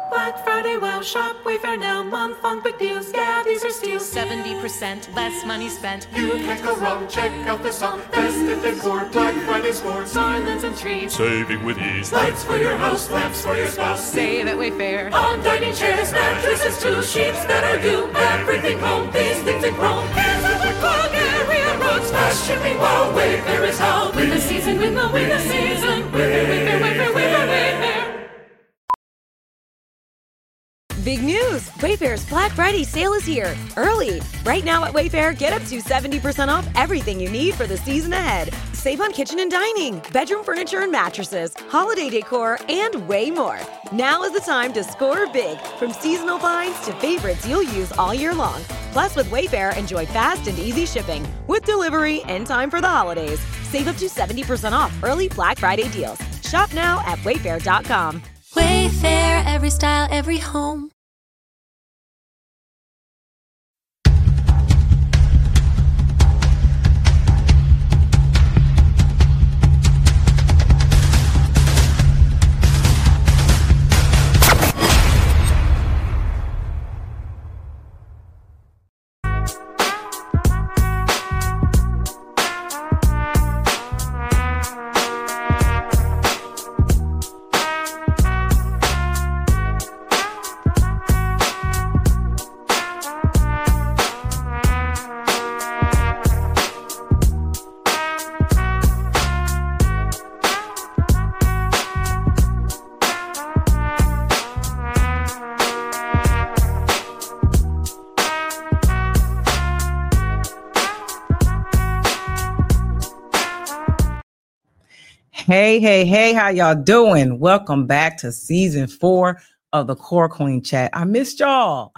Black Friday, wow, shop Wayfair now, month long big deals, yeah, these are steals. 70% less money spent. You can't go wrong, check out this song. Festive decor, Black Friday scores, garlands and trees. Saving with ease. Lights for your house, lamps for your spouse. Save at Wayfair. On dining chairs, mattresses too, sheets that are you. Everything home, these things in chrome. Here's a quick plug, area rugs, fast shipping, wow, Wayfair is how. Win the season, win the season. Wayfair, Wayfair, Wayfair, Wayfair, Wayfair. Big news! Wayfair's Black Friday sale is here, early. Right now at Wayfair, get up to 70% off everything you need for the season ahead. Save on kitchen and dining, bedroom furniture and mattresses, holiday decor, and way more. Now is the time to score big, from seasonal finds to favorites you'll use all year long. Plus, with Wayfair, enjoy fast and easy shipping, with delivery in time for the holidays. Save up to 70% off early Black Friday deals. Shop now at wayfair.com. Wayfair, every style, every home. Hey, how y'all doing? Welcome back to season 4 of the Core Queen Chat. I missed y'all.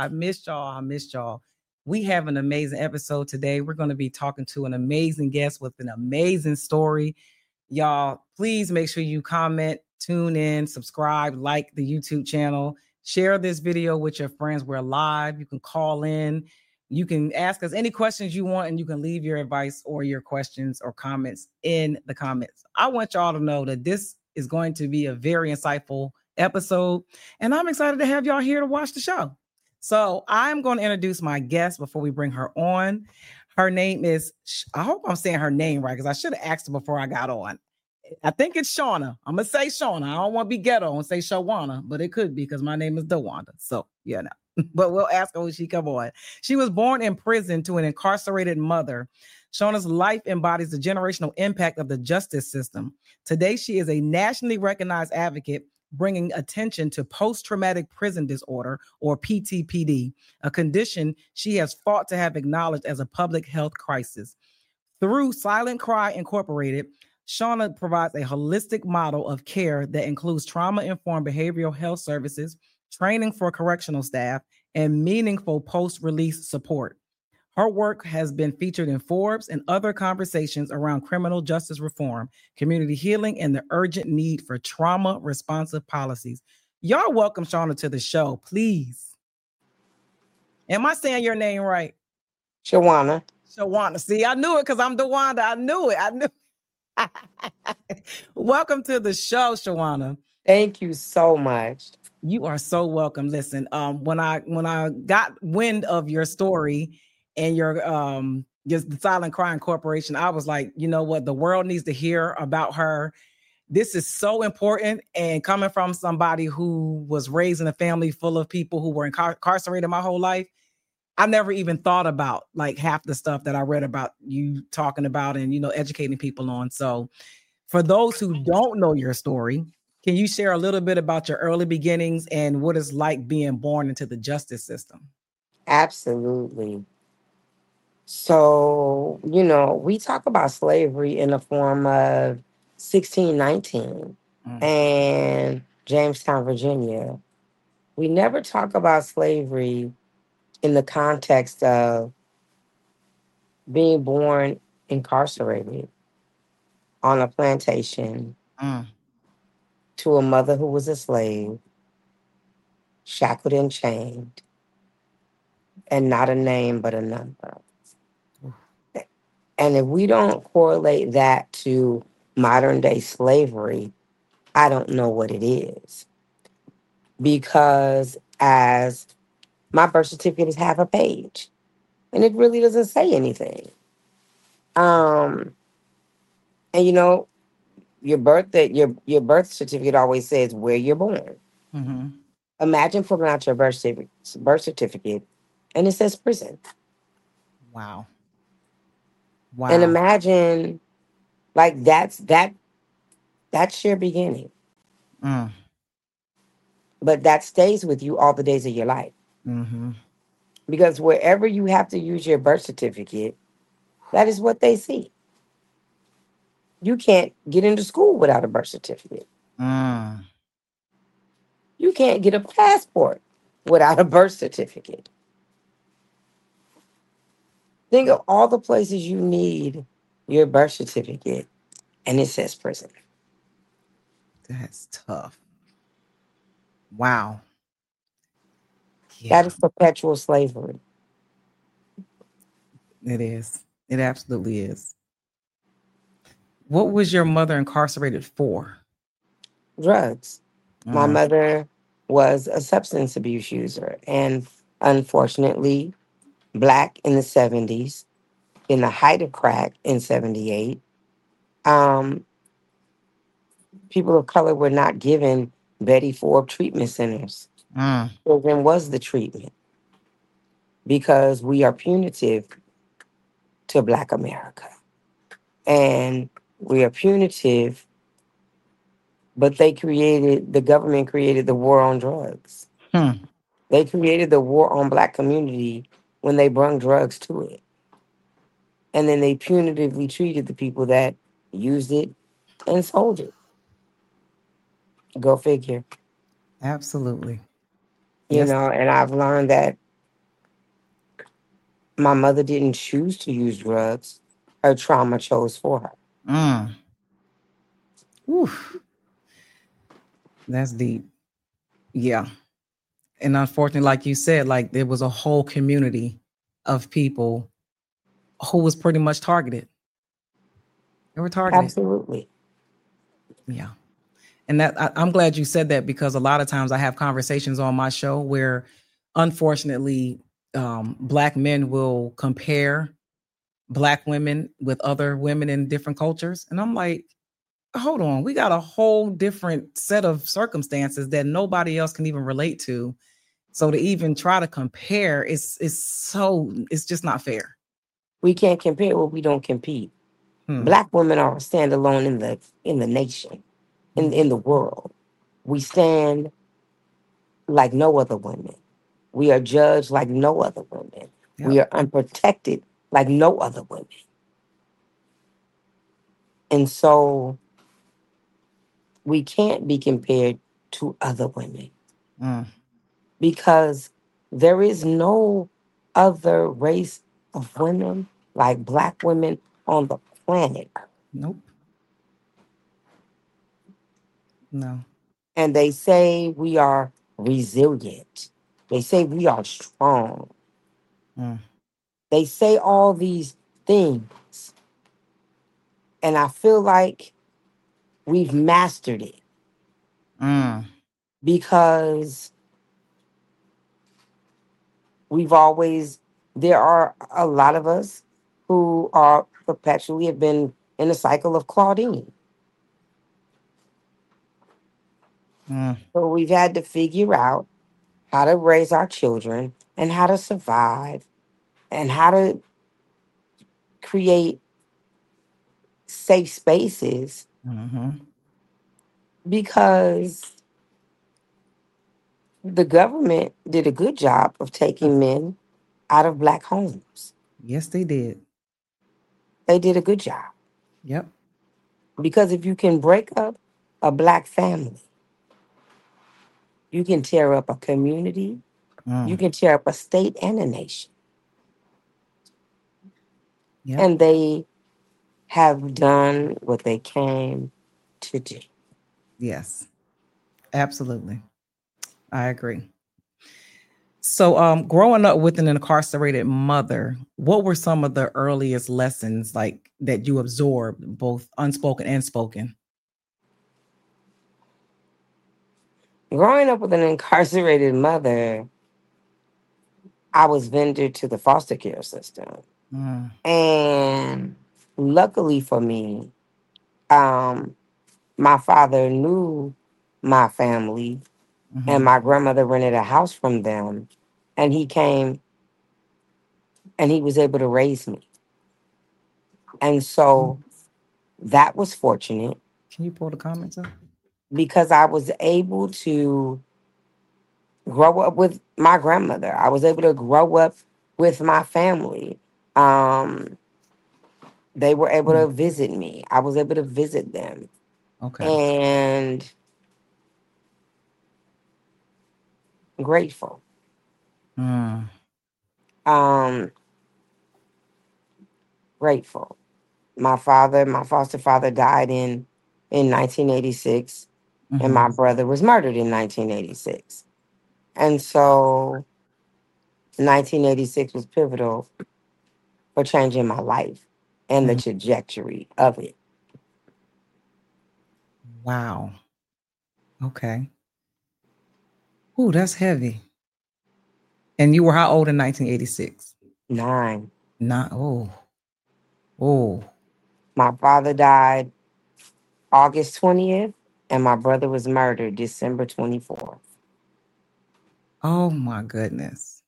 We have an amazing episode today. We're going to be talking to an amazing guest with an amazing story. Y'all, please make sure you comment, tune in, subscribe, like the YouTube channel, share this video with your friends. We're live. You can call in. You can ask us any questions you want, and you can leave your advice or your questions or comments in the comments. I want y'all to know that this is going to be a very insightful episode, and I'm excited to have y'all here to watch the show. So I'm going to introduce my guest before we bring her on. Her name is, I hope I'm saying her name right, because I should have asked her before I got on. I think it's Shauna. I'm going to say Shauna. I don't want to be ghetto and say Shawana, but it could be because my name is DeWanda. So, yeah, no. But we'll ask her when she come on. She was born in prison to an incarcerated mother. Shauna's life embodies the generational impact of the justice system. Today, she is a nationally recognized advocate, bringing attention to post-traumatic prison disorder, or PTPD, a condition she has fought to have acknowledged as a public health crisis. Through Silent Cry Incorporated, Shauna provides a holistic model of care that includes trauma-informed behavioral health services, training for correctional staff, and meaningful post-release support. Her work has been featured in Forbes and other conversations around criminal justice reform, community healing, and the urgent need for trauma-responsive policies. Y'all welcome Shauna to the show, please. Am I saying your name right? Shawana. See, I knew it because I'm DeWanda. I knew it. Welcome to the show, Shawana. Thank you so much. You are so welcome. Listen, when I got wind of your story and your the Silent Cry Corporation, I was like, you know what? The world needs to hear about her. This is so important. And coming from somebody who was raised in a family full of people who were incarcerated my whole life, I never even thought about like half the stuff that I read about you talking about and, educating people on. So for those who don't know your story, can you share a little bit about your early beginnings and what it's like being born into the justice system? Absolutely. So, we talk about slavery in the form of 1619 and Jamestown, Virginia. We never talk about slavery in the context of being born incarcerated on a plantation to a mother who was a slave, shackled and chained, and not a name but a number. And if we don't correlate that to modern day slavery, I don't know what it is. because as my birth certificate is half a page and it really doesn't say anything. And you know, your birth certificate always says where you're born. Mm-hmm. Imagine pulling out your birth certificate and it says prison. Wow. And Wow. imagine like that's your beginning. Mm. But that stays with you all the days of your life. Mm-hmm. Because wherever you have to use your birth certificate, that is what they see. You can't get into school without a birth certificate. Mm. You can't get a passport without a birth certificate. Think of all the places you need your birth certificate, and it says prison. That's tough. Wow. That Yeah, is perpetual slavery. it is. It absolutely is. What was your mother incarcerated for? Drugs. My Mm. mother was a substance abuse user, and unfortunately, Black in the 70s, in the height of crack in 78, um, people of color were not given Betty Ford treatment centers. Mm. Children was the treatment because we are punitive to Black America. And we are punitive, but the government created the war on drugs. Hmm. They created the war on Black community when they brung drugs to it. And then they punitively treated the people that used it and sold it. Go figure. Absolutely. You Yes. know, and I've learned that my mother didn't choose to use drugs. Her trauma chose for her. Mm. Oof. That's deep. Yeah. And unfortunately, like you said, like there was a whole community of people who was pretty much targeted. They were targeted. Absolutely. Yeah. And I'm glad you said that because a lot of times I have conversations on my show where unfortunately Black men will compare Black women with other women in different cultures. And I'm like, hold on, we got a whole different set of circumstances that nobody else can even relate to. So to even try to compare it's just not fair. We can't compare what we don't compete. Hmm. Black women are standalone in the nation, in the world. We stand like no other women. We are judged like no other women. Yep. We are unprotected like no other women. And so we can't be compared to other women Mm. because there is no other race of women like Black women on the planet. Nope. No. And they say we are resilient. They say we are strong. Mm. They say all these things. And I feel like we've mastered it Mm. because there are a lot of us who are perpetually have been in a cycle of Claudine. Mm. So we've had to figure out how to raise our children and how to survive and how to create safe spaces Mm-hmm. because the government did a good job of taking men out of Black homes. Yes, they did. They did a good job. Yep. Because if you can break up a Black family, you can tear up a community, you Mm. can tear up a state and a nation. Yep. And they have done what they came to do. Yes. Absolutely. I agree. So growing up with an incarcerated mother, what were some of the earliest lessons like that you absorbed, both unspoken and spoken? growing up with an incarcerated mother, I was vendored to the foster care system. Mm. And luckily for me, my father knew my family, and Mhm. my grandmother rented a house from them. And he came and he was able to raise me. And so that was fortunate Can you pull the comments up? because I was able to grow up with my grandmother. I was able to grow up with my family. Um, they were able Mm. to visit me. I was able to visit them. Okay. And grateful. Mm. Um, grateful. My foster father died in 1986, and Mhm. my brother was murdered in 1986. And so 1986 was pivotal for changing my life and the Mhm. trajectory of it. Wow. Okay. Ooh, that's heavy. And you were how old in 1986? 9. Not. Oh. Oh. My father died August 20th, and my brother was murdered December 24th. Oh my goodness.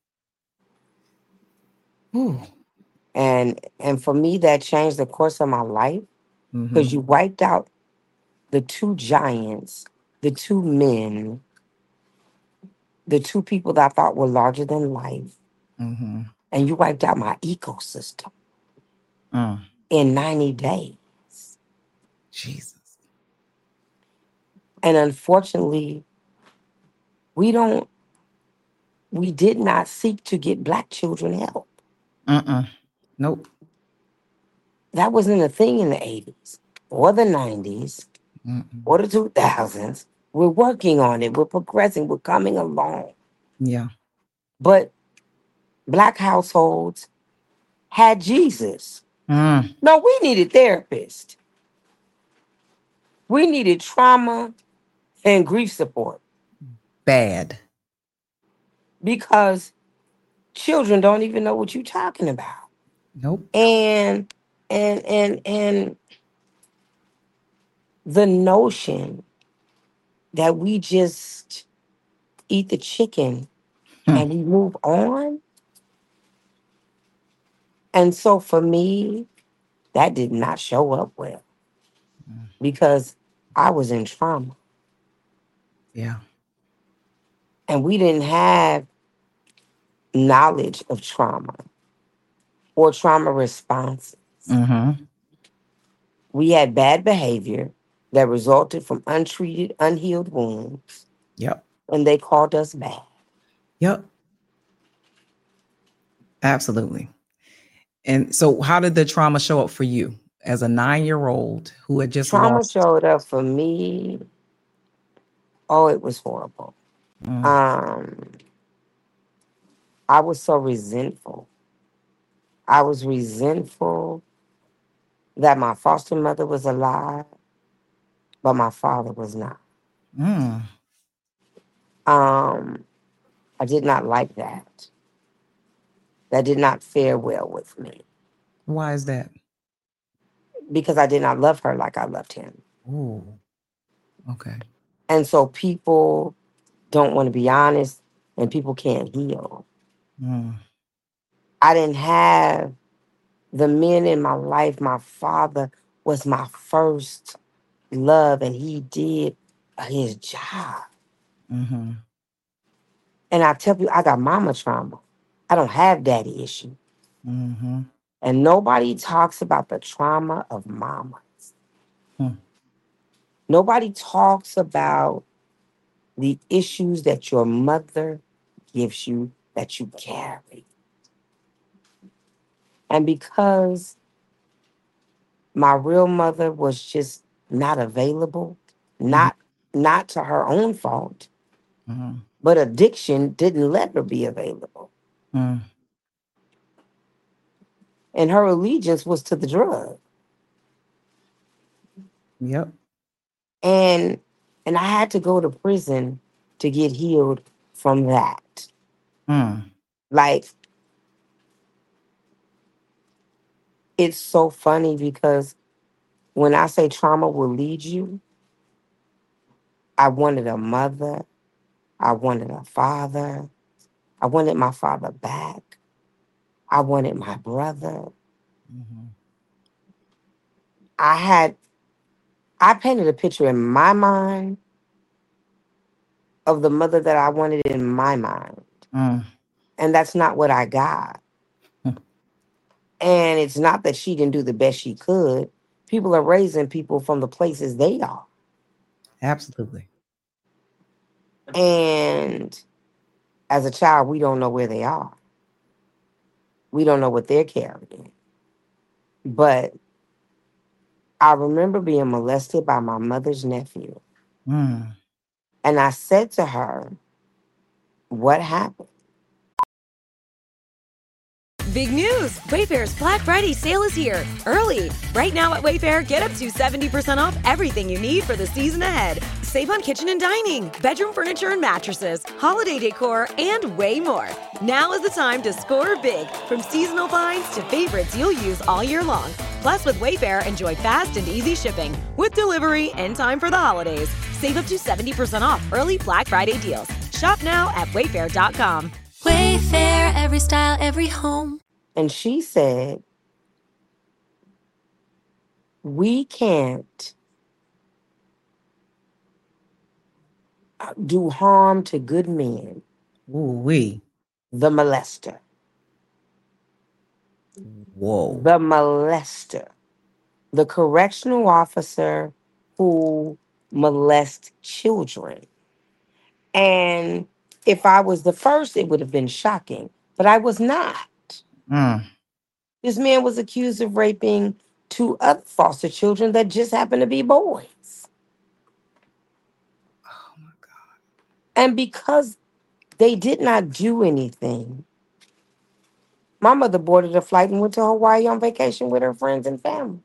Ooh. And for me, that changed the course of my life because Mhm. you wiped out the two giants, the two men, the two people that I thought were larger than life, Mhm. and you wiped out my ecosystem Mm. in 90 days. Jesus. And unfortunately, we did not seek to get Black children help. Nope. That wasn't a thing in the 80s or the 90s Mm-mm. or the 2000s. We're working on it. We're progressing. We're coming along. Yeah. But Black households had Jesus. Mm. No, we needed therapists. We needed trauma and grief support Bad. because children don't even know what you're talking about. Nope. And the notion that we just eat the chicken Hmm. and we move on. And so for me, that did not show up well because I was in trauma Yeah. and we didn't have knowledge of trauma or trauma responses. Mm-hmm. We had bad behavior that resulted from untreated, unhealed wounds, Yep. and they called us bad. Yep. Absolutely. And so how did the trauma show up for you as a 9-year-old who had just Trauma lost? showed up for me. Oh, it was horrible. Mm. Um, I was so resentful. I was resentful that my foster mother was alive, but my father was not. Mm. Um, I did not like that. That did not fare well with me Why is that? because I did not love her like I loved him. Oh, okay. And so people don't want to be honest and people can't heal. Mm. I didn't have the men in my life. My father was my first love and he did his job. Mm-hmm. And I tell you, I got mama trauma. I don't have daddy issue. Mm-hmm. And nobody talks about the trauma of mamas. Hmm. Nobody talks about the issues that your mother gives you that you carry. And because my real mother was just not available, Mm-hmm. not to her own fault, Mm-hmm. but addiction didn't let her be available. Mm. And her allegiance was to the drug. Yep. And I had to go to prison to get healed from that. Mm. Like, it's so funny because when I say trauma will lead you, I wanted a mother. I wanted a father. I wanted my father back. I wanted my brother. Mm-hmm. I painted a picture in my mind of the mother that I wanted in my mind. Mm. And that's not what I got. Mm. And it's not that she didn't do the best she could. People are raising people from the places they are. Absolutely. And as a child, we don't know where they are. We don't know what they're carrying. But I remember being molested by my mother's nephew. Mm. And I said to her, what happened? Big news! Wayfair's Black Friday sale is here, early. Right now at Wayfair, get up to 70% off everything you need for the season ahead. Save on kitchen and dining, bedroom furniture and mattresses, holiday decor, and way more. Now is the time to score big, from seasonal finds to favorites you'll use all year long. Plus, with Wayfair, enjoy fast and easy shipping, with delivery in time for the holidays. Save up to 70% off early Black Friday deals. Shop now at wayfair.com. Wayfair, every style, every home. And she said, we can't do harm to good men. Ooh-wee. The molester. Whoa. The molester. The correctional officer who molests children. And if I was the first, it would have been shocking. But I was not. Mm. This man was accused of raping 2 other foster children that just happened to be boys. Oh my God. And because they did not do anything, my mother boarded a flight and went to Hawaii on vacation with her friends and family.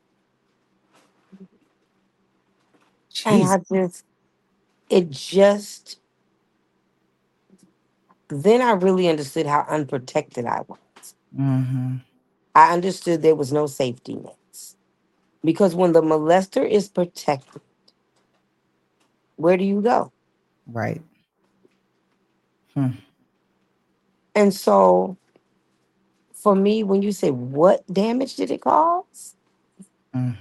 And Jeez. then I really understood how unprotected I was. Mm-hmm. I understood there was no safety nets. Because when the molester is protected, where do you go? Right. Hmm. And so for me, when you say what damage did it cause? Mm.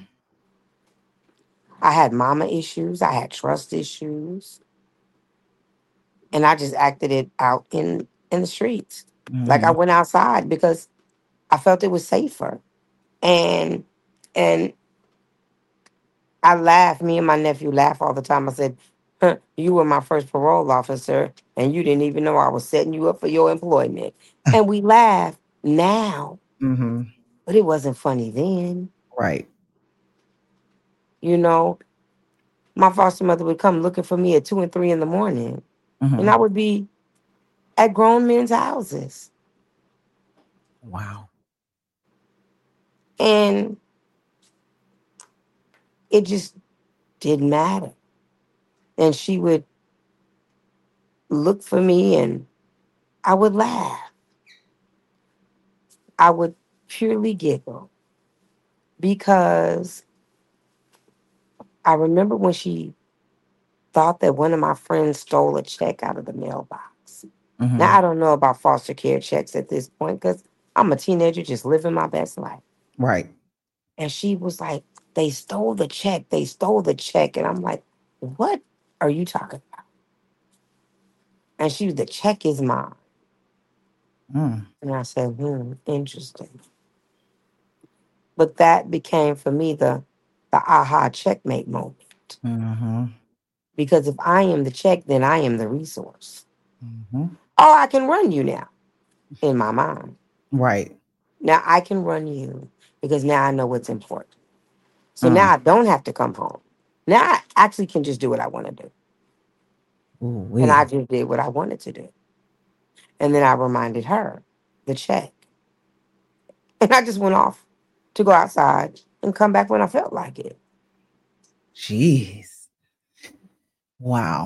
I had mama issues, I had trust issues, and I just acted it out in the streets. Like I Mm-hmm. went outside because I felt it was safer. And and I laugh, me and my nephew laugh all the time. I said, huh, you were my first parole officer and you didn't even know I was setting you up for your employment. And we laugh now, Mm-hmm. but it wasn't funny then. Right. You know, my foster mother would come looking for me at 2 and 3 in the morning, and Mm-hmm. I would be at grown men's houses. Wow. And it just didn't matter. And she would look for me and I would laugh. I would purely giggle because I remember when she thought that one of my friends stole a check out of the mailbox. Now, Mm-hmm. I don't know about foster care checks at this point because I'm a teenager just living my best life. Right. And she was like, they stole the check. They stole the check. And I'm like, what are you talking about? And she was, the check is mine. Mm. And I said, interesting. But that became for me the aha checkmate moment. Mm-hmm. Because if I am the check, then I am the resource. Mm-hmm. Oh, I can run you now in my mind. Right. Now I can run you because now I know what's important. So Mm. now I don't have to come home. Now I actually can just do what I want to do. And I Ooh-wee. just did what I wanted to do. And then I reminded her the check. And I just went off to go outside and come back when I felt like it. Jeez. Wow.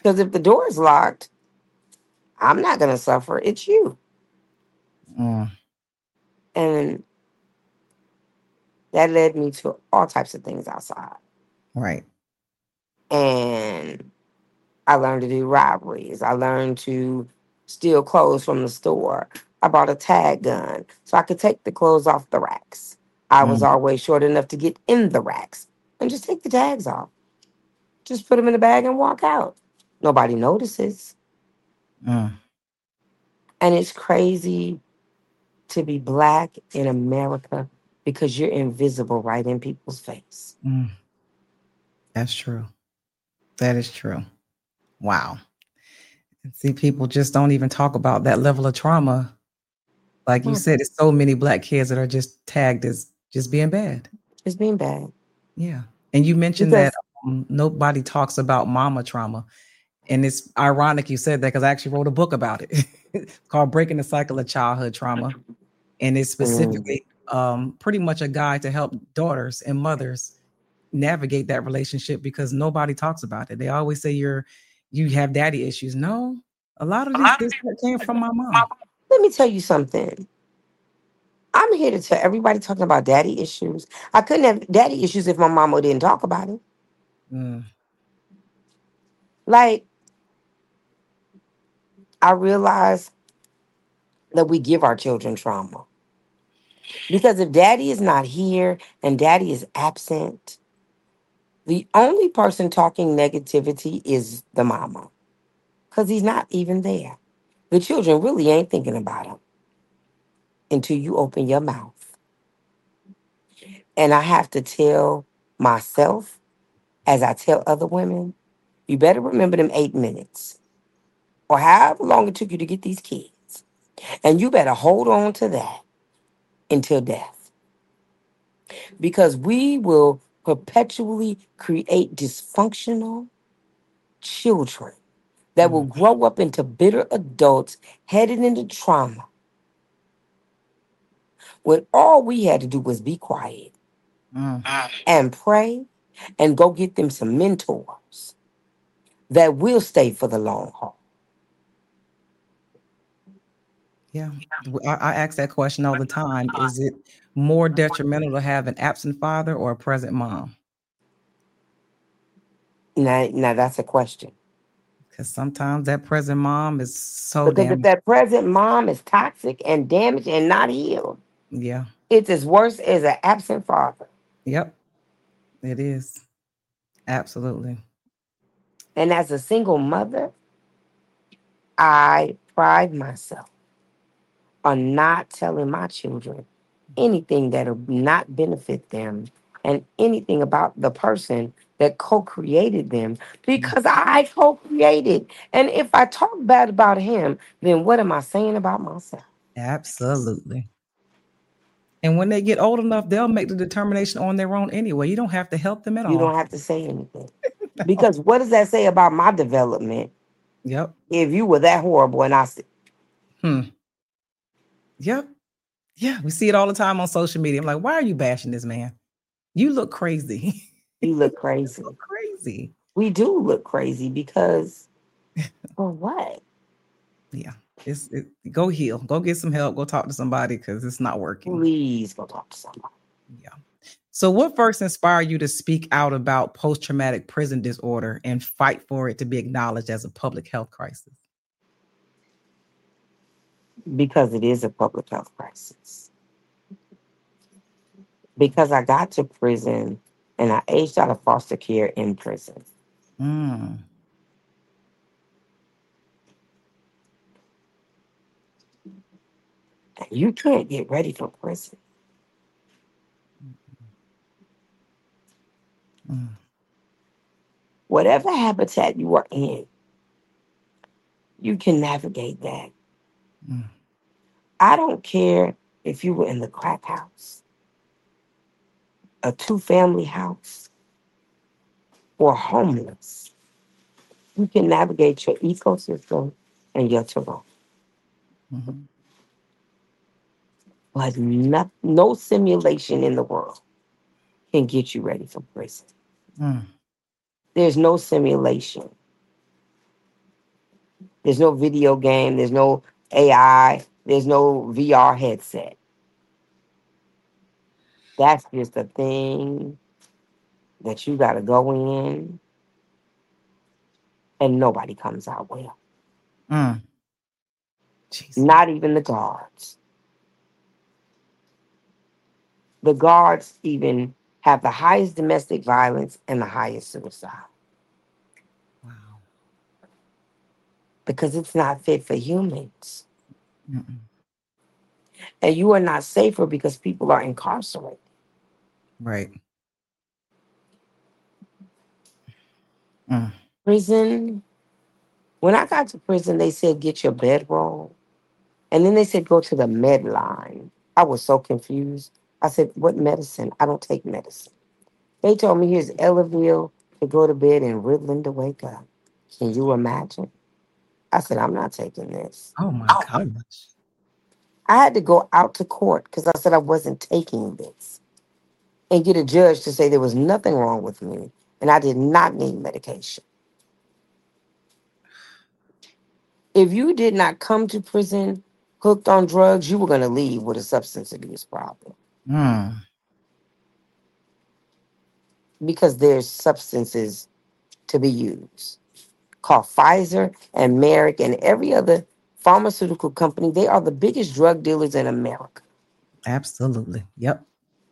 Because if the door is locked, I'm not going to suffer. It's you. Mm. And that led me to all types of things outside. Right. And I learned to do robberies. I learned to steal clothes from the store. I bought a tag gun so I could take the clothes off the racks. I was Mm. always short enough to get in the racks and just take the tags off. Just put them in the bag and walk out. Nobody notices. Mm. And it's crazy to be Black in America because you're invisible right in people's face. Mm. That's true. That is true. Wow. And see, people just don't even talk about that level of trauma. Like you said, it's so many Black kids that are just tagged as just being bad. It's being bad. Yeah. And you mentioned Because- that nobody talks about mama trauma. And it's ironic you said that because I actually wrote a book about it. It's called Breaking the Cycle of Childhood Trauma. And it's specifically pretty much a guide to help daughters and mothers navigate that relationship because nobody talks about it. They always say you have daddy issues. No, a lot of this came from my mom. Let me tell you something. I'm here to tell everybody talking about daddy issues. I couldn't have daddy issues if my mama didn't talk about it. Mm. Like, I realize that we give our children trauma. Because if daddy is not here and daddy is absent, the only person talking negativity is the mama. Because he's not even there. The children really ain't thinking about him until you open your mouth. And I have to tell myself, as I tell other women, you better remember them 8 minutes or however long it took you to get these kids. And you better hold on to that until death. Because we will perpetually create dysfunctional children that will grow up into bitter adults headed into trauma. When all we had to do was be quiet and pray and go get them some mentors that will stay for the long haul. Yeah. I ask that question all the time. Is it more detrimental to have an absent father or a present mom? Now that's a question. Because sometimes that present mom is so Because if that present mom is toxic and damaged and not healed, yeah. it's as worse as an absent father. Yep. It is. Absolutely. And as a single mother, I pride myself on not telling my children anything that'll not benefit them and anything about the person that co-created them because I co-created. And if I talk bad about him, then what am I saying about myself? Absolutely. And when they get old enough, they'll make the determination on their own anyway. You don't have to help them at all. You don't have to say anything. Because what does that say about my development? Yep. If you were that horrible and I said, Yep. Yeah. We see it all the time on social media. I'm like, why are you bashing this man? You look crazy. You look crazy. You look crazy. We do look crazy because for what? Yeah. Go heal. Go get some help. Go talk to somebody because it's not working. Please go talk to somebody. Yeah. So what first inspired you to speak out about post-traumatic prison disorder and fight for it to be acknowledged as a public health crisis? Because it is a public health crisis. Because I got to prison and I aged out of foster care in prison. You can't get ready for prison. Whatever habitat you are in, you can navigate that. I don't care if you were in the crack house, a 2-family house, or homeless. You can navigate your ecosystem and your terrain. But no simulation in the world can get you ready for prison. There's no simulation There's no video game. There's no AI. There's no VR headset. That's just a thing that you got to go in and nobody comes out well. Jesus. Not even the guards. The guards even have the highest domestic violence and the highest suicide. Wow. Because it's not fit for humans. Mm-mm. And you are not safer because people are incarcerated. Right. Prison. When I got to prison, they said, get your bedroll. And then they said, go to the med line. I was so confused. I said, what medicine? I don't take medicine. They told me here's Ellerville to go to bed and Ritalin to wake up. Can you imagine? I said, I'm not taking this. Oh my gosh. I had to go out to court because I said I wasn't taking this and get a judge to say there was nothing wrong with me and I did not need medication. If you did not come to prison hooked on drugs, you were going to leave with a substance abuse problem. Because there's substances to be used. Called Pfizer and Merck and every other pharmaceutical company. They are the biggest drug dealers in America. Absolutely. Yep.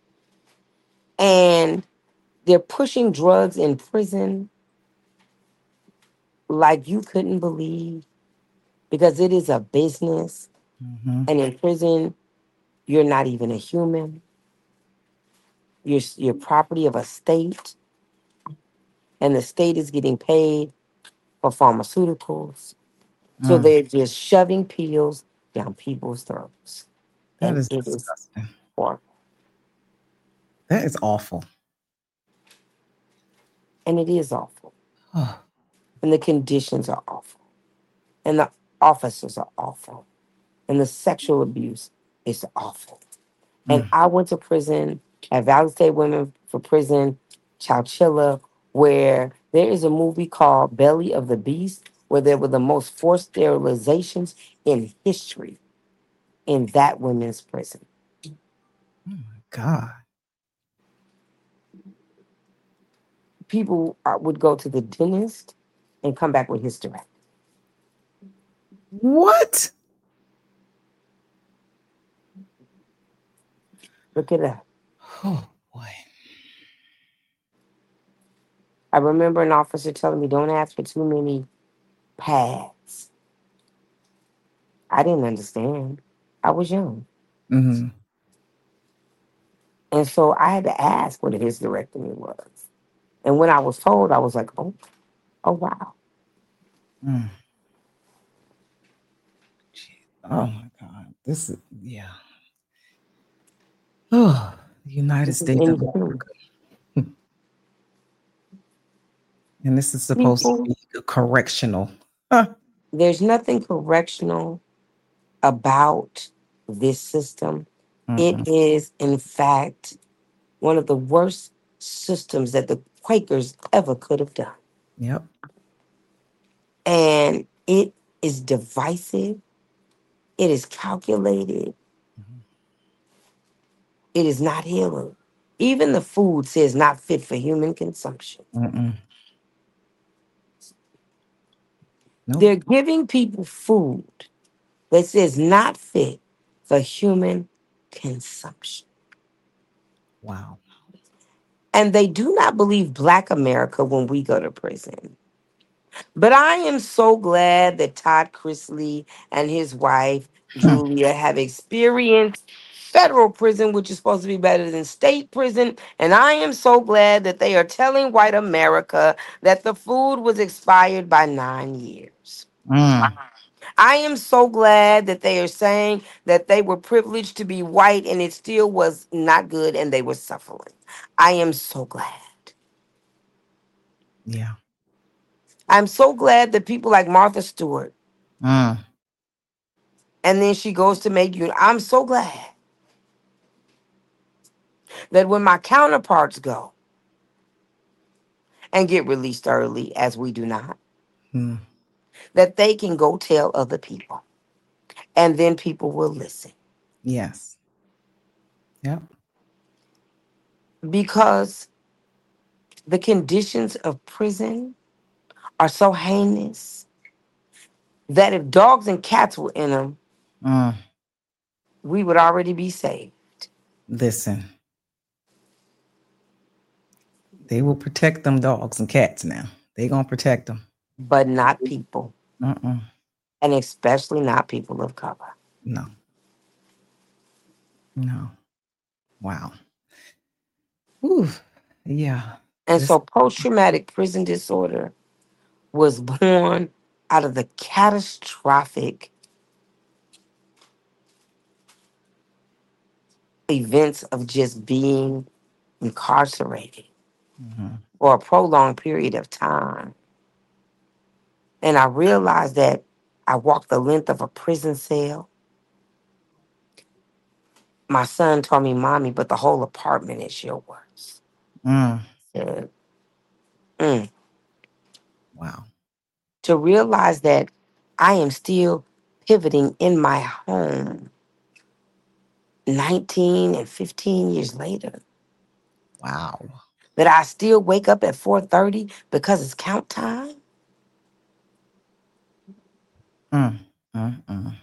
And they're pushing drugs in prison like you couldn't believe because it is a business. Mm-hmm. And in prison, you're not even a human. You're property of a state. And the state is getting paid for pharmaceuticals. So they're just shoving pills down people's throats. That And is it disgusting. is horrible. That is awful. And it is awful. And the conditions are awful. And the officers are awful. And the sexual abuse is awful. And I went to prison at Valley State Women for Prison, Chowchilla, where there is a movie called Belly of the Beast, where there were the most forced sterilizations in history in that women's prison. Oh my God. People would go to the dentist and come back with hysterectomy. What? Look it up. Oh boy. I remember an officer telling me, don't ask for too many pads. I didn't understand. I was young. Mm-hmm. And so I had to ask what a hysterectomy was. And when I was told, I was like, oh wow. Oh my God. This is, yeah. Oh, the United This is States of insane. America. And this is supposed to be correctional. There's nothing correctional about this system. It is, in fact, one of the worst systems that the Quakers ever could have done. Yep. And it is divisive. It is calculated. It is not healing. Even the food says not fit for human consumption. Nope. They're giving people food that says not fit for human consumption. Wow. And they do not believe Black America when we go to prison. But I am so glad that Todd Chrisley and his wife, Julia, have experienced federal prison, which is supposed to be better than state prison. And I am so glad that they are telling white America that the food was expired by 9 years. I am so glad that they are saying that they were privileged to be white and it still was not good and they were suffering. I am so glad. Yeah. I'm so glad that people like Martha Stewart, and then she goes to make you. I'm so glad that when my counterparts go and get released early, as we do not, that they can go tell other people. And then people will listen. Yes. Yep. Because the conditions of prison are so heinous that if dogs and cats were in them, Mm. we would already be saved. Listen. They will protect them dogs and cats now. They gonna protect them. But not people. Uh-uh. And especially not people of color. No. No. Wow. Ooh. Yeah. And so post-traumatic prison disorder was born out of the catastrophic events of just being incarcerated for a prolonged period of time. And I realized that I walked the length of a prison cell. My son told me, "Mommy, but the whole apartment is yours." Mm. Said, Wow. To realize that I am still pivoting in my home 19 and 15 years later. Wow. That I still wake up at 4:30 because it's count time. Mm. Mm-mm.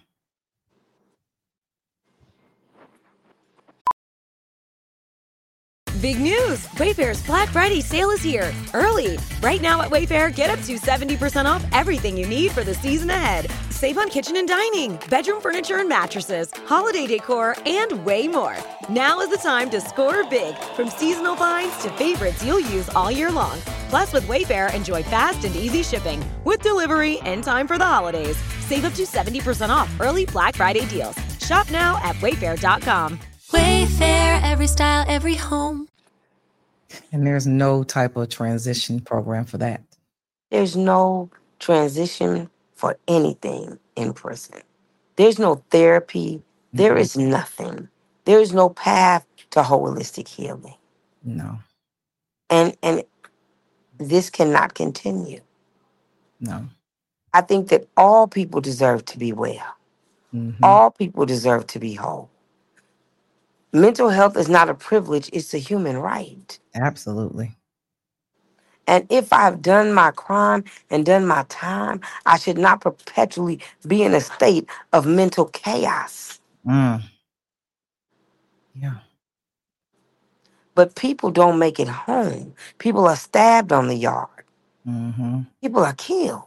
Big news! Wayfair's Black Friday sale is here, early. Right now at Wayfair, get up to 70% off everything you need for the season ahead. Save on kitchen and dining, bedroom furniture and mattresses, holiday decor, and way more. Now is the time to score big, from seasonal finds to favorites you'll use all year long. Plus, with Wayfair, enjoy fast and easy shipping with delivery in time for the holidays. Save up to 70% off early Black Friday deals. Shop now at wayfair.com. Wayfair, every style, every home. And there's no type of transition program for that. There's no transition for anything in prison. There's no therapy. There is nothing. There is no path to holistic healing. No. And this cannot continue. No. I think that all people deserve to be well. Mm-hmm. All people deserve to be whole. Mental health is not a privilege, it's a human right. Absolutely. And if I've done my crime and done my time, I should not perpetually be in a state of mental chaos. Mm. Yeah. But people don't make it home. People are stabbed on the yard. Mm-hmm. People are killed.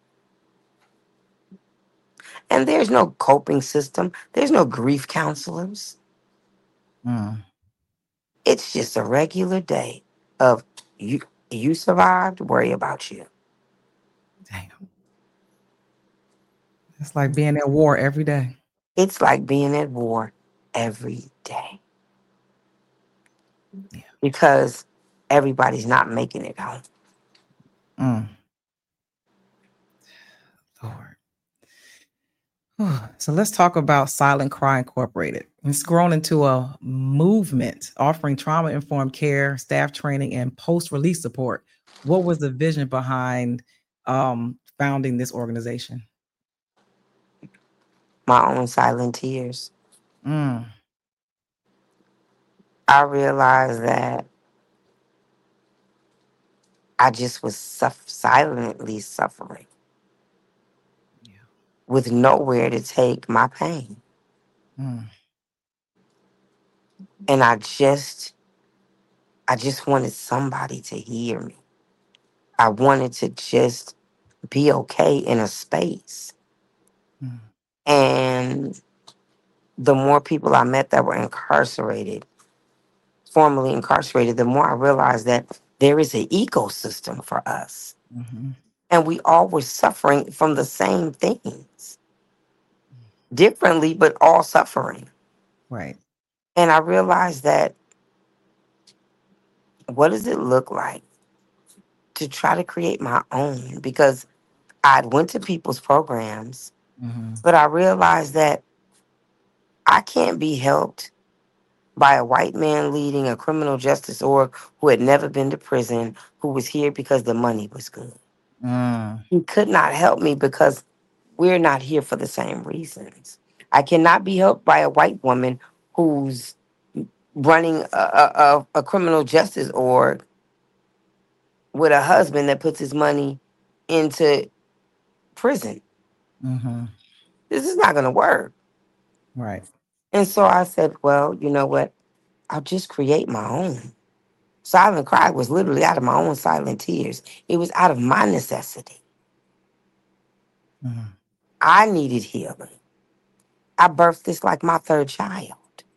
And there's no coping system. There's no grief counselors. Mm. It's just a regular day of you survived, worry about you. Damn. It's like being at war every day. It's like being at war every day. Yeah. Because everybody's not making it home. Mm. Lord. So let's talk about Silent Cry Incorporated. It's grown into a movement offering trauma-informed care, staff training, and post-release support. What was the vision behind founding this organization? My own silent tears. Mm. I realized that I just was silently suffering with nowhere to take my pain. Mm. And I just wanted somebody to hear me. I wanted to just be okay in a space. Mm. And the more people I met that were formerly incarcerated, the more I realized that there is an ecosystem for us. Mm-hmm. And we all were suffering from the same things. Differently, but all suffering. Right. And I realized that what does it look like to try to create my own? Because I went to people's programs, but I realized that I can't be helped by a white man leading a criminal justice org who had never been to prison, who was here because the money was good. He could not help me because we're not here for the same reasons. I cannot be helped by a white woman who's running a criminal justice org with a husband that puts his money into prison. This is not going to work. Right. And so I said, well, you know what? I'll just create my own. Silent cry was literally out of my own silent tears. It was out of my necessity. I needed healing. I birthed this like my third child.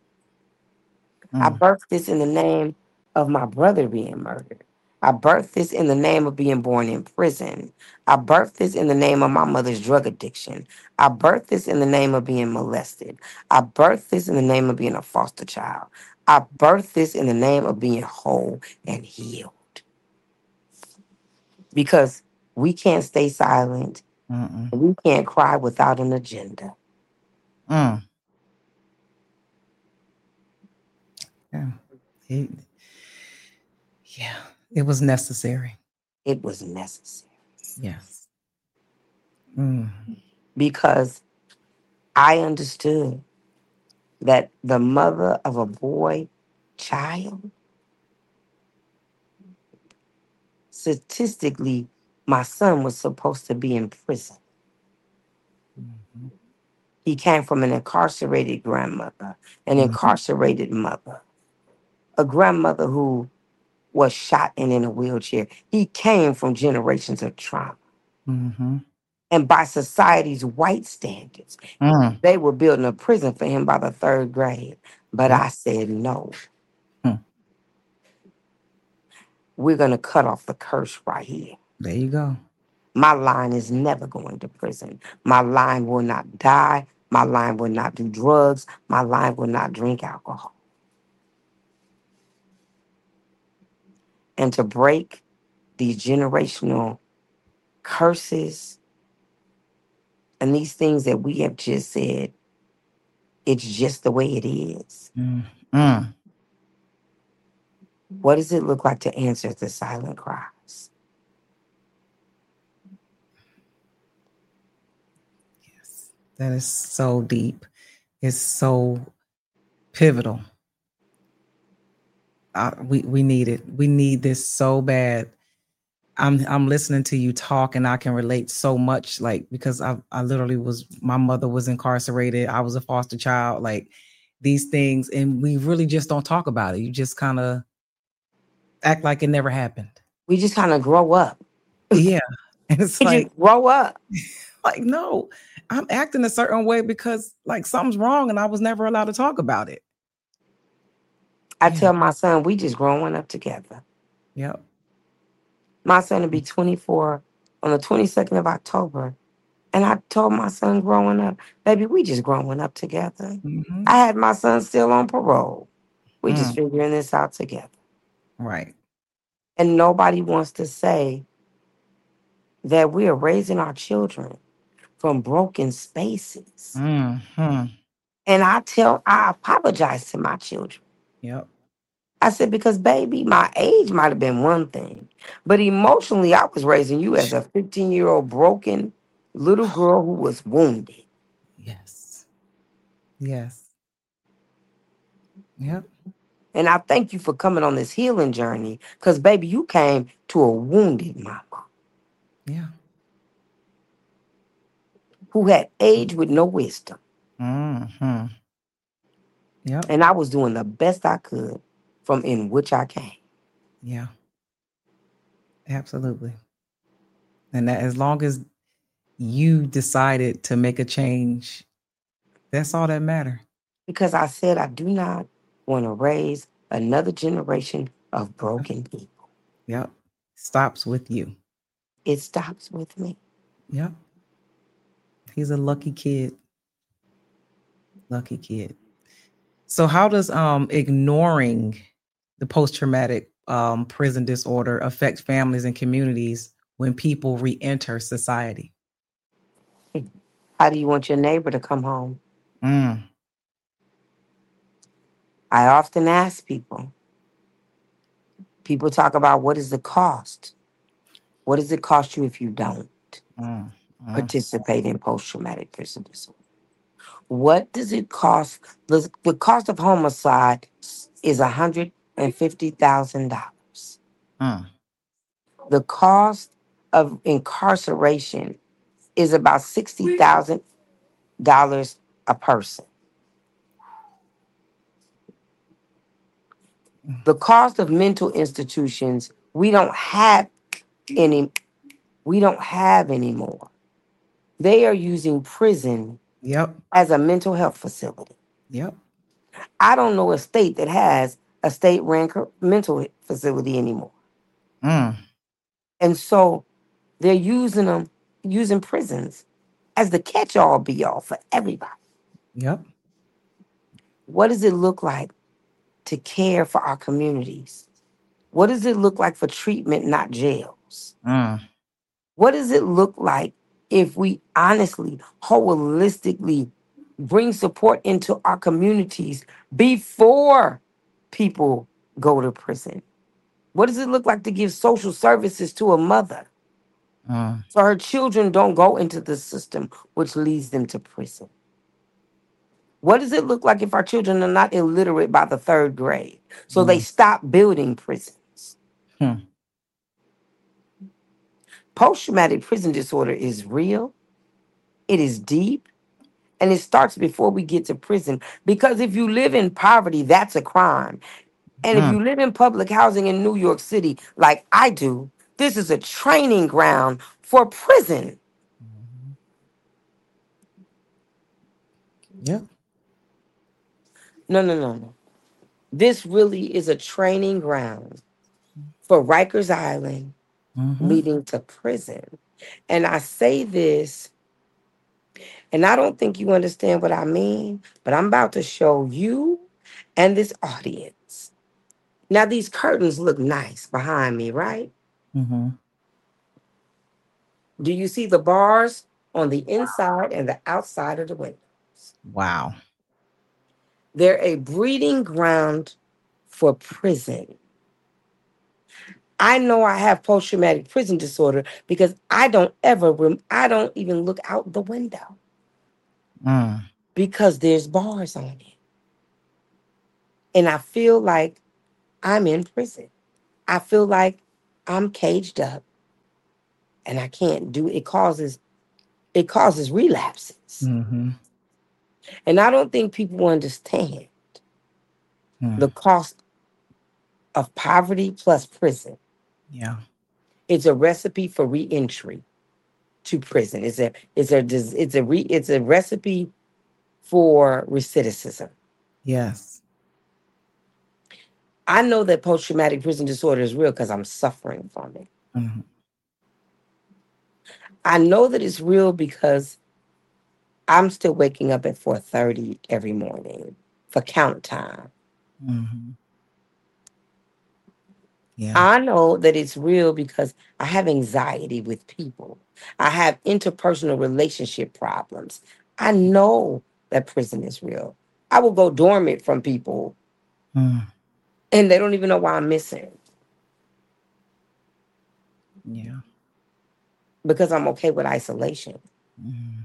I birthed this in the name of my brother being murdered. I birthed this in the name of being born in prison. I birthed this in the name of my mother's drug addiction. I birthed this in the name of being molested. I birthed this in the name of being a foster child. I birthed this in the name of being whole and healed. Because we can't stay silent. We can't cry without an agenda. Yeah. It was necessary. It was necessary. Yes. Because I understood that the mother of a boy child, statistically, my son was supposed to be in prison. He came from an incarcerated grandmother, an incarcerated mother, a grandmother who was shot and in a wheelchair. He came from generations of trauma. And by society's white standards, they were building a prison for him by the third grade. But I said, no. We're going to cut off the curse right here. There you go. My line is never going to prison. My line will not die. My line will not do drugs. My line will not drink alcohol. And to break these generational curses and these things that we have just said, it's just the way it is. What does it look like to answer the silent cries? Yes, that is so deep. It's so pivotal. We need it. We need this so bad. I'm listening to you talk, and I can relate so much. Like, because I literally my mother was incarcerated. I was a foster child. Like, these things, and we really just don't talk about it. You just kind of act like it never happened. We just kind of grow up. Yeah, and it's like, grow up. Like, no, I'm acting a certain way because like something's wrong, and I was never allowed to talk about it. I tell my son, we just growing up together. Yep. My son will be 24 on the 22nd of October. And I told my son growing up, baby, we just growing up together. I had my son still on parole. We just figuring this out together. Right. And nobody wants to say that we are raising our children from broken spaces. And I apologize to my children. Yep. I said, because baby, my age might have been one thing, but emotionally, I was raising you as a 15-year-old broken little girl who was wounded. Yes. Yes. Yep. And I thank you for coming on this healing journey, because baby, you came to a wounded mama. Yeah. Who had age with no wisdom. Yep. And I was doing the best I could from in which I came. Yeah. Absolutely. And that, as long as you decided to make a change, that's all that matters. Because I said I do not want to raise another generation of broken people. Yep. Stops with you. It stops with me. Yep. He's a lucky kid. Lucky kid. So how does ignoring the post-traumatic prison disorder affect families and communities when people re-enter society? How do you want your neighbor to come home? I often ask people talk about what is the cost What does it cost you if you don't Mm. participate in post-traumatic prison disorder? What does it cost? The cost of homicide is $150,000. Mm. The cost of incarceration is about $60,000 a person. The cost of mental institutions we don't have any. We don't have anymore. They are using prison Yep. as a mental health facility. Yep. I don't know a state that has a state-run mental facility anymore. Mm. And so they're using prisons as the catch-all be-all for everybody. Yep. What does it look like to care for our communities? What does it look like for treatment, not jails? Mm. What does it look like if we honestly, holistically bring support into our communities before people go to prison? What does it look like to give social services to a mother Mm. so her children don't go into the system, which leads them to prison? What does it look like if our children are not illiterate by the 3rd grade? So they stop building prisons. Hmm. Post-traumatic prison disorder is real. It is deep. And it starts before we get to prison. Because if you live in poverty, that's a crime. And if Mm. you live in public housing in New York City, like I do, this is a training ground for prison. Yep. No. This really is a training ground for Rikers Island Mm-hmm. leading to prison. And I say this, and I don't think you understand what I mean, but I'm about to show you and this audience. Now, these curtains look nice behind me, right? Mm-hmm. Do you see the bars on the inside and the outside of the windows? Wow. They're a breeding ground for prison. I know I have post-traumatic prison disorder because I don't even look out the window Mm. because there's bars on it. And I feel like I'm in prison. I feel like I'm caged up and I can't do it. It causes relapses. Mm-hmm. And I don't think people understand the cost of poverty plus prison. Yeah. It's a recipe for reentry to prison. It's a recipe for recidivism. Yes. I know that post-traumatic prison disorder is real because I'm suffering from it. Mm-hmm. I know that it's real because I'm still waking up at 4:30 every morning for count time. Mm-hmm. Yeah. I know that it's real because I have anxiety with people. I have interpersonal relationship problems. I know that prison is real. I will go dormant from people Mm. and they don't even know why I'm missing Yeah. because I'm okay with isolation. Mm.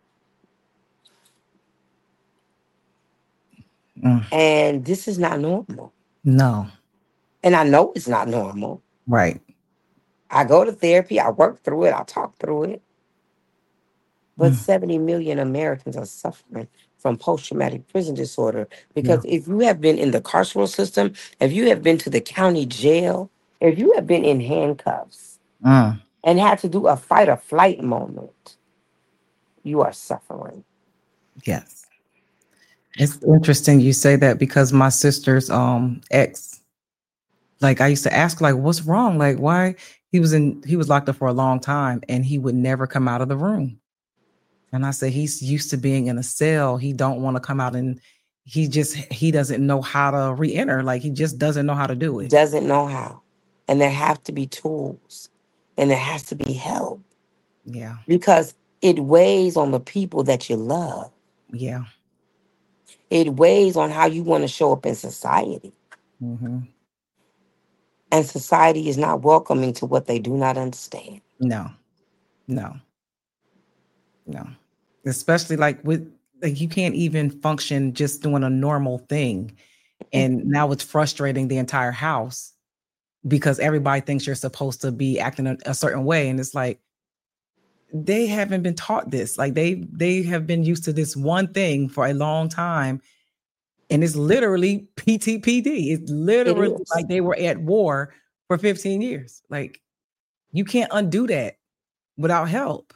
And this is not normal. No. And I know it's not normal. Right. I go to therapy, I work through it, I talk through it. But 70 million Americans are suffering from post-traumatic prison disorder because if you have been in the carceral system, if you have been to the county jail, if you have been in handcuffs and had to do a fight or flight moment, you are suffering. Yes. It's interesting you say that because my sister's ex, like I used to ask, like, what's wrong? Like, why he was locked up for a long time and he would never come out of the room. And I said, he's used to being in a cell. He don't want to come out, and he doesn't know how to re-enter. Like, he just doesn't know how to do it. Doesn't know how. And there have to be tools and there has to be help. Yeah. Because it weighs on the people that you love. Yeah. It weighs on how you want to show up in society. Mm-hmm. And society is not welcoming to what they do not understand. No, no, no. Especially like with like you can't even function just doing a normal thing. And now it's frustrating the entire house because everybody thinks you're supposed to be acting a certain way. And it's like they haven't been taught this. Like they have been used to this one thing for a long time. And it's literally PTPD. It's literally It is. like they were at war for 15 years. Like you can't undo that without help.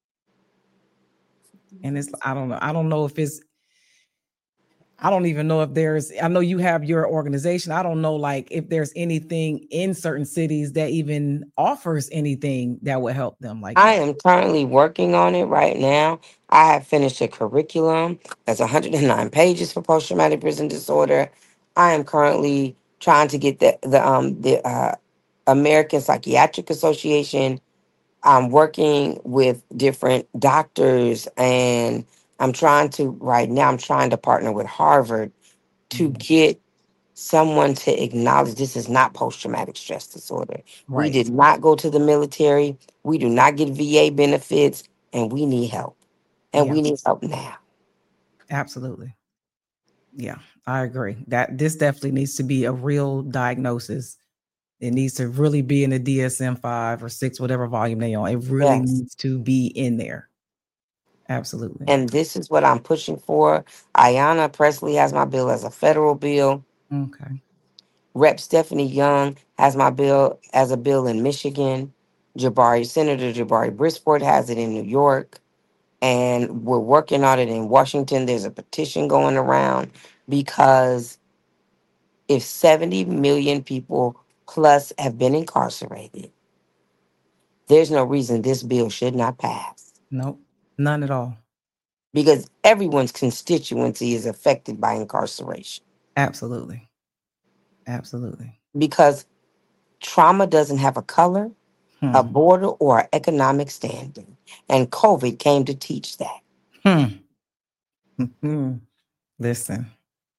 And it's I don't know. I don't know if it's I don't even know if there's I know you have your organization. I don't know like if there's anything in certain cities that even offers anything that would help them like I that. am currently working on it right now. I have finished a curriculum that's 109 pages for post-traumatic prison disorder. I am currently trying to get the American Psychiatric Association. I'm working with different doctors, and I'm trying to partner with Harvard to Mhm. get someone to acknowledge this is not post-traumatic stress disorder. We Right. did not go to the military. We do not get VA benefits, and we need help. And Yeah, we need help now. absolutely. Yeah, I agree. That this definitely needs to be a real diagnosis. It needs to really be in the DSM-5 or 6, whatever volume they on. It really Yes. needs to be in there. Absolutely. And this is what I'm pushing for. Ayanna Presley has my bill as a federal bill. Okay. Rep. Stephanie Young has my bill as a bill in Michigan. Senator Jabari Brisport has it in New York. And we're working on it in Washington. There's a petition going around because if 70 million people plus have been incarcerated, there's no reason this bill should not pass Nope. None at all. because everyone's constituency is affected by incarceration. Absolutely. Absolutely. Because trauma doesn't have a color, a Hmm. border, or an economic standing. And COVID came to teach that. Hmm. Mhm. Listen.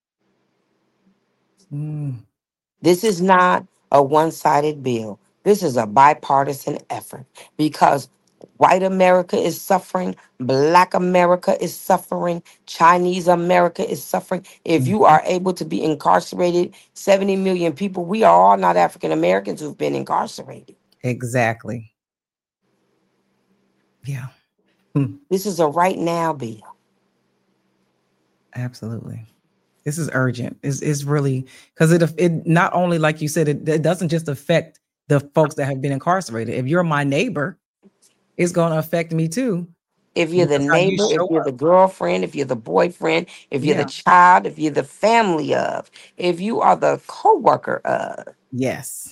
Mm. This is not a one-sided bill. This is a bipartisan effort because white America is suffering, black America is suffering, Chinese America is suffering. If you Mhm. are able to be incarcerated, 70 million people, we are all not African Americans who've been incarcerated. Exactly. Yeah. Hmm. This is a right now bill. Absolutely. This is urgent. It's really because it not only like you said it doesn't just affect the folks that have been incarcerated. If you're my neighbor, it's going to affect me too If you're the because how you neighbor, if show you're up. the girlfriend, if you're the boyfriend, if you're the Yeah. child, if you're the family of, if you are the co-worker of, Yes.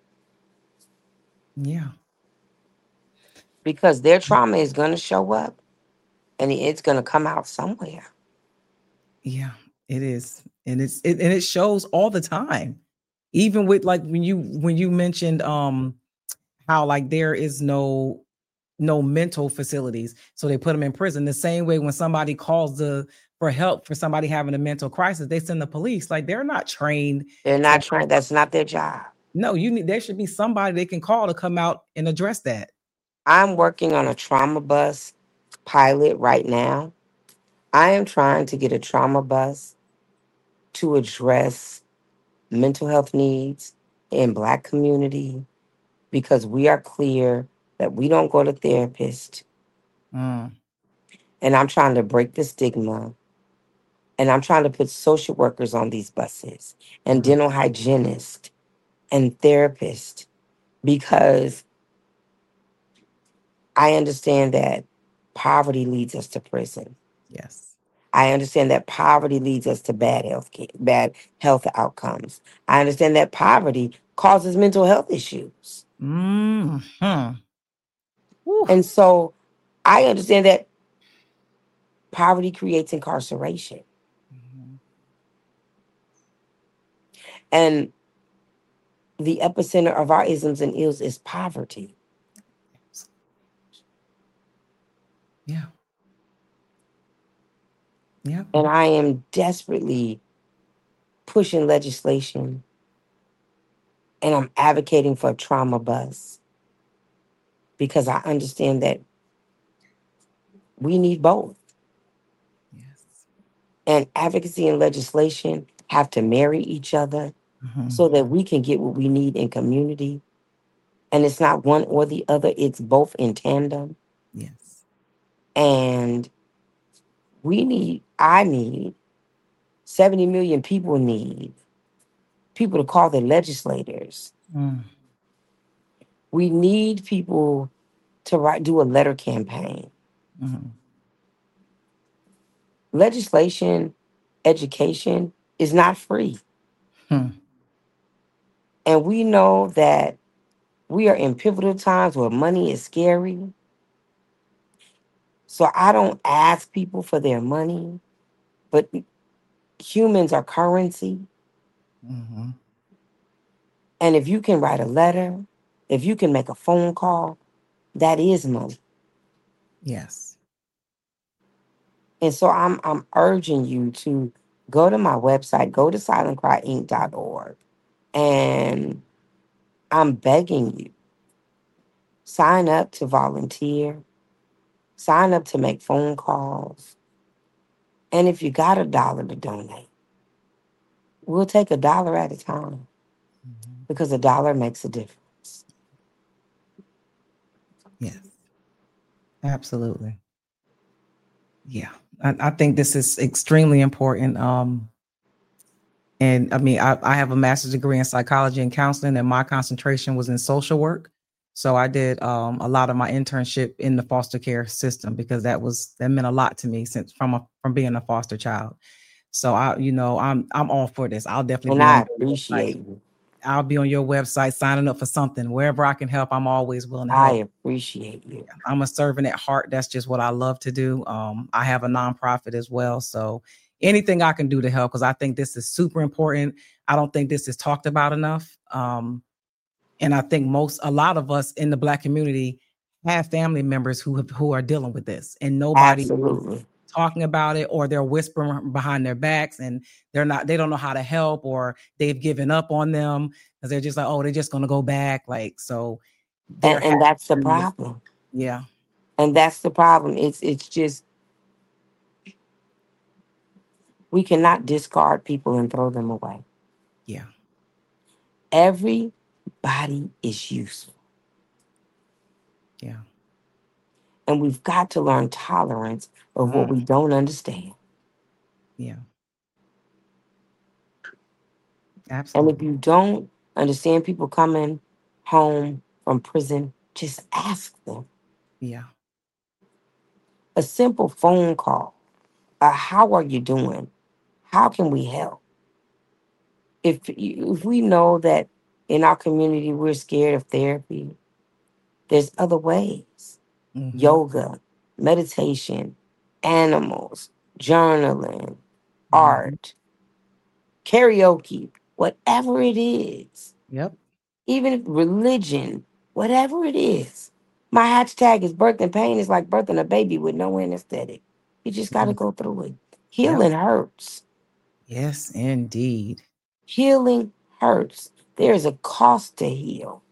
Yeah. because their trauma is going to show up and it's going to come out somewhere. Yeah. It is, and it shows all the time. Even with like when you mentioned how like there is no mental facilities, so they put them in prison. The same way when somebody calls for help for somebody having a mental crisis, they send the police. Like they're not trained They're to. not trying, that's not their job. No, there should be somebody they can call to come out and address that. I'm working on a trauma bus pilot right now. I am trying to get a trauma bus to address mental health needs in Black community because we are clear that we don't go to therapists. Mm, And I'm trying to break the stigma. And I'm trying to put social workers on these buses and mhm. dental hygienists and therapists because I understand that poverty leads us to prison. Yes. I understand that poverty leads us to bad health outcomes. I understand that poverty causes mental health issues. Hmm. Woo. And so I understand that poverty creates incarceration. Mhm. And the epicenter of our isms and ills is poverty. Yeah. Yeah. And I am desperately pushing legislation And I'm advocating for a trauma bus because I understand that we need both. Yes. And advocacy and legislation have to marry each other so that we can get what we need in community. And it's not one or the other, it's both in tandem. Yes. And I need, 70 million people need people to call their legislators. We need people to do a letter campaign. Legislation, education is not free. And we know that we are in pivotal times where money is scary. So I don't ask people for their money, but humans are currency. And if you can write a letter, if you can make a phone call, that is money. Yes. And so I'm urging you to go to my website, go to silentcryinc.org, and I'm begging you, sign up to volunteer, sign up to make phone calls. And if you got $1 to donate, we'll take $1 at a time because $1 makes a difference. Yes. Absolutely. Yeah. I think this is extremely important. And I mean, I have a master's degree in psychology and counseling, and my concentration was in social work. So I did a lot of my internship in the foster care system because that meant a lot to me since from being a foster child. So I'm all for this. I'll definitely And be I on your appreciate website. you. I'll be on your website signing up for something. Wherever I can help, I'm always willing to I help. appreciate you. I'm a servant at heart. That's just what I love to do. I have a nonprofit as well. So anything I can do to help, because I think this is super important. I don't think this is talked about enough. And I think a lot of us in the Black community have family members who are dealing with this, and nobody Absolutely. talking about it, or they're whispering behind their backs, and they don't know how to help, or they've given up on them because they're just like, oh, they're just going to go back. Like, so And that's the problem. Yeah. And that's the problem. It's just, we cannot discard people and throw them away. Yeah. Everybody is useful. Yeah. And we've got to learn tolerance of what we don't understand. Yeah. And Absolutely. if you don't understand people coming home from prison, just ask them. Yeah. A simple phone call. How are you doing? How can we help? If we know that in our community we're scared of therapy, there's other ways. Yoga, meditation, animals, journaling, art, karaoke, whatever it is. Yep. Even if religion, whatever it is. My hashtag is birthing pain is like birthing a baby with no anesthetic. You just got to go through it. Healing hurts. Yes, indeed. Healing hurts. There is a cost to heal.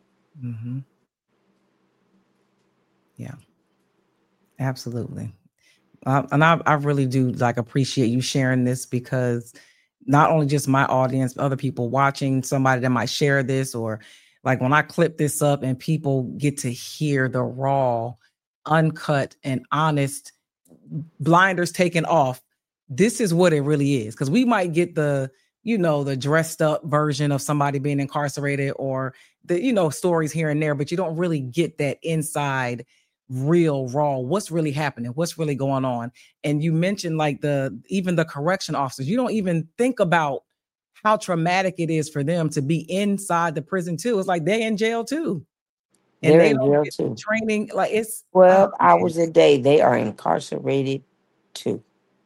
Yeah, absolutely. And I really do appreciate you sharing this, because not only just my audience, but other people watching, somebody that might share this, or like when I clip this up and people get to hear the raw, uncut, and honest, blinders taken off. This is what it really is. Because we might get the dressed up version of somebody being incarcerated, or the, stories here and there, but you don't really get that inside real raw, what's really happening, what's really going on. And you mentioned even the correction officers, you don't even think about how traumatic it is for them to be inside the prison too. It's like they're in jail too. And They're they in don't jail get too. training. Like, it's 12 hours a day. They are incarcerated too.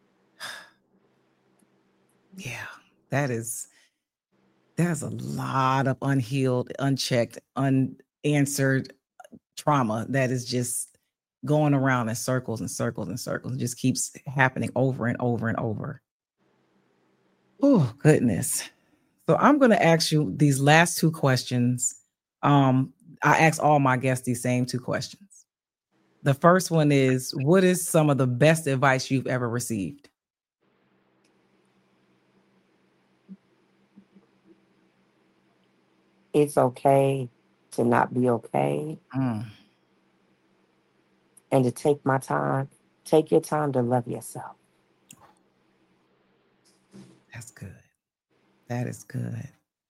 Yeah, there's a lot of unhealed, unchecked, unanswered trauma that is just going around in circles and circles and circles. It just keeps happening over and over and over. Oh, goodness. So I'm going to ask you these last two questions. I ask all my guests these same two questions. The first one is, what is some of the best advice you've ever received? It's okay to not be okay. Mm, And to take my time. Take your time to love yourself. that's good. That is good.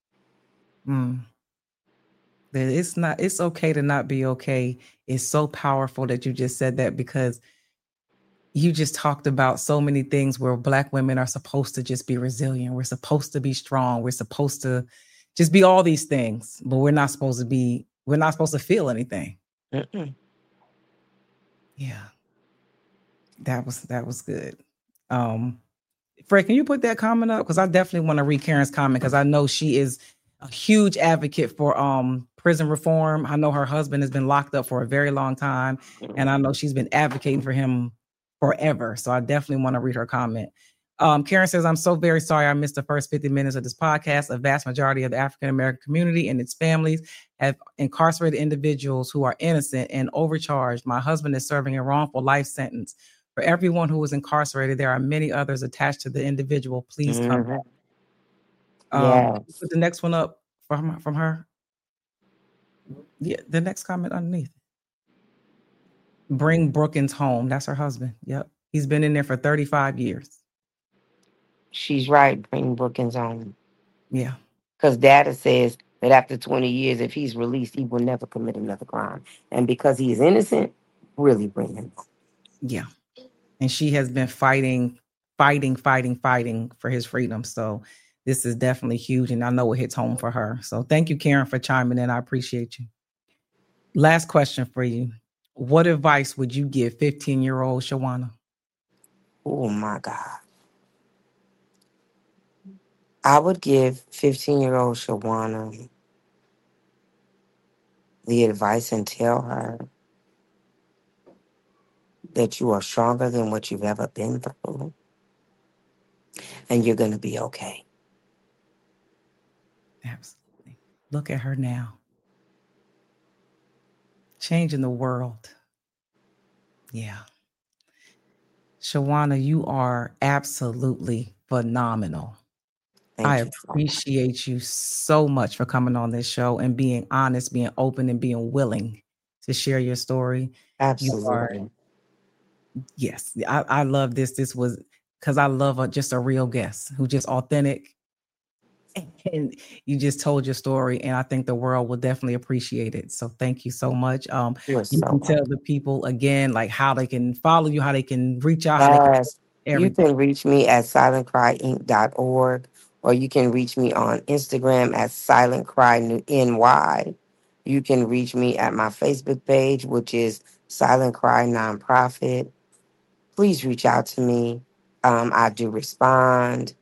That it's okay to not be okay. It's so powerful that you just said that, because you just talked about so many things where Black women are supposed to just be resilient. We're supposed to be strong. We're supposed to just be all these things, but we're not supposed to feel anything. Mm-mm. Yeah. That was good. Fred, can you put that comment up? Because I definitely want to read Karen's comment, because I know she is a huge advocate for prison reform. I know her husband has been locked up for a very long time, and I know she's been advocating for him forever. So I definitely want to read her comment. Karen says, I'm so very sorry I missed the first 50 minutes of this podcast. A vast majority of the African-American community and its families have incarcerated individuals who are innocent and overcharged. My husband is serving a wrongful life sentence. For everyone who was incarcerated, there are many others attached to the individual. Please come back. Yes. Put the next one up from her. Yeah, the next comment underneath. Bring Brookins home. That's her husband. Yep. He's been in there for 35 years. She's right. Bring Brookins home. Yeah. Because data says that after 20 years, if he's released, he will never commit another crime. And because he is innocent, really bring him home. Yeah. And she has been fighting for his freedom. So this is definitely huge. And I know it hits home for her. So thank you, Karen, for chiming in. I appreciate you. Last question for you. What advice would you give 15-year-old Shawana? Oh, my God. I would give 15-year-old Shawana the advice and tell her that you are stronger than what you've ever been through. And you're going to be okay. Absolutely. Look at her now. Changing the world. Yeah. Shawana, you are absolutely phenomenal. I appreciate you so much for coming on this show and being honest, being open, and being willing to share your story. Absolutely. Yes, I love this. This was because I love just a real guest who's just authentic. And you just told your story, and I think the world will definitely appreciate it. So thank you so much. You can tell the people again, like how they can follow you, how they can reach out. You can reach me at silentcryinc.org, or you can reach me on Instagram at silentcryny. You can reach me at my Facebook page, which is Silent Cry Nonprofit. Please reach out to me. I do respond.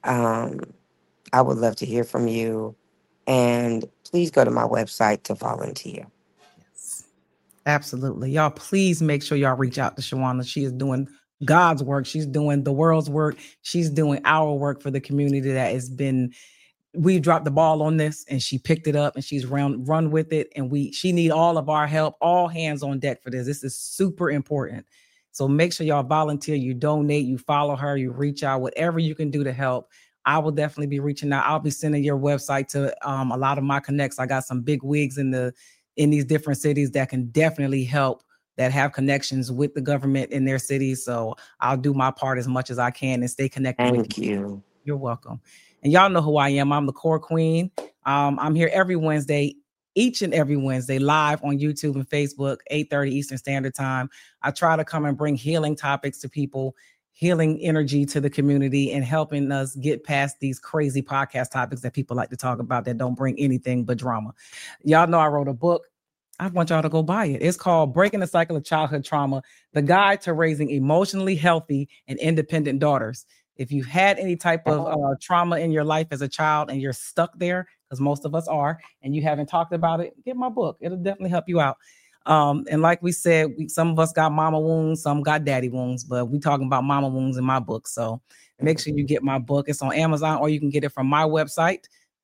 I would love to hear from you. And please go to my website to volunteer. Yes, absolutely. Y'all, please make sure y'all reach out to Shawana. She is doing God's work. She's doing the world's work. She's doing our work for the community that has been, we dropped the ball on this, and she picked it up and she's run with it. And she need all of our help, all hands on deck for this. This is super important. So make sure y'all volunteer, you donate, you follow her, you reach out, whatever you can do to help. I will definitely be reaching out. I'll be sending your website to a lot of my connects. I got some big wigs in these different cities that can definitely help, that have connections with the government in their cities. So I'll do my part as much as I can and stay connected with you. Thank you. You're welcome. And y'all know who I am. I'm the Core Queen. I'm here every Wednesday, each and every Wednesday, live on YouTube and Facebook, 8:30 Eastern Standard Time. I try to come and bring healing topics to people, healing energy to the community, and helping us get past these crazy podcast topics that people like to talk about that don't bring anything but drama. Y'all know I wrote a book. I want y'all to go buy it. It's called Breaking the Cycle of Childhood Trauma, The Guide to Raising Emotionally Healthy and Independent Daughters. If you've had any type of trauma in your life as a child and you're stuck there, because most of us are, and you haven't talked about it, get my book. It'll definitely help you out. And like we said, some of us got mama wounds, some got daddy wounds, but we talking about mama wounds in my book. So make sure you get my book. It's on Amazon, or you can get it from my website,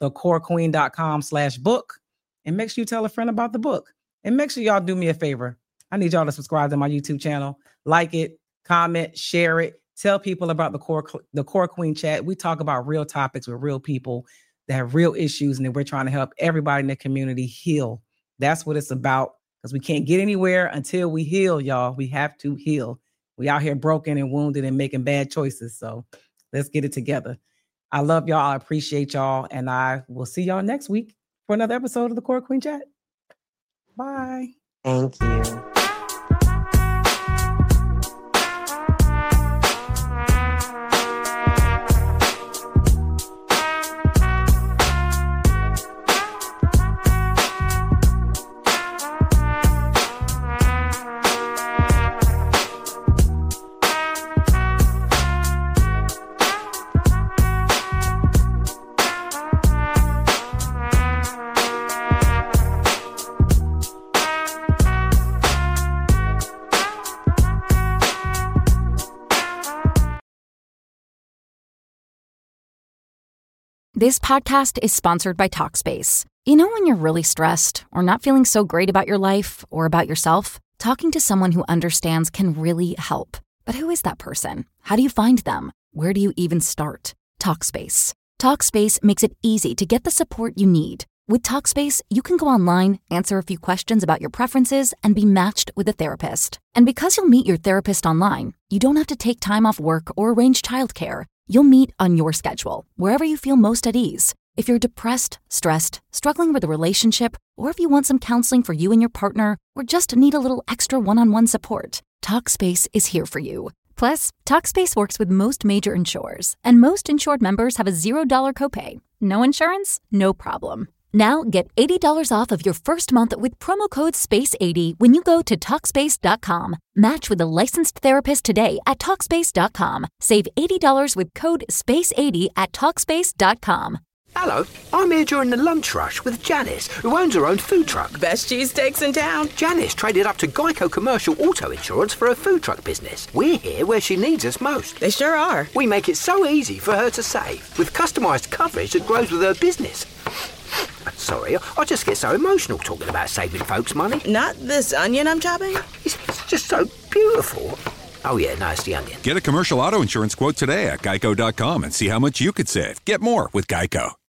thecorequeen.com/book. And make sure you tell a friend about the book. And make sure y'all do me a favor. I need y'all to subscribe to my YouTube channel, like it, comment, share it, tell people about the Core Queen Chat. We talk about real topics with real people that have real issues, and that we're trying to help everybody in the community heal. That's what it's about, because we can't get anywhere until we heal, y'all. We have to heal. We out here broken and wounded and making bad choices. So let's get it together. I love y'all. I appreciate y'all. And I will see y'all next week for another episode of the Core Queen Chat. Bye. Thank you. This podcast is sponsored by Talkspace. You know when you're really stressed or not feeling so great about your life or about yourself? Talking to someone who understands can really help. But who is that person? How do you find them? Where do you even start? Talkspace. Talkspace makes it easy to get the support you need. With Talkspace, you can go online, answer a few questions about your preferences, and be matched with a therapist. And because you'll meet your therapist online, you don't have to take time off work or arrange childcare. You'll meet on your schedule, wherever you feel most at ease. If you're depressed, stressed, struggling with a relationship, or if you want some counseling for you and your partner, or just need a little extra one-on-one support, Talkspace is here for you. Plus, Talkspace works with most major insurers, and most insured members have a $0 copay. No insurance? No problem. Now get $80 off of your first month with promo code SPACE80 when you go to Talkspace.com. Match with a licensed therapist today at Talkspace.com. Save $80 with code SPACE80 at Talkspace.com. Hello, I'm here during the lunch rush with Janice, who owns her own food truck. Best cheesesteaks in town. Janice traded up to Geico Commercial Auto Insurance for her food truck business. We're here where she needs us most. They sure are. We make it so easy for her to save, with customised coverage that grows with her business. Sorry, I just get so emotional talking about saving folks money. Not this onion I'm chopping? It's just so beautiful. Oh yeah, no, it's the onion. Get a commercial auto insurance quote today at Geico.com and see how much you could save. Get more with Geico.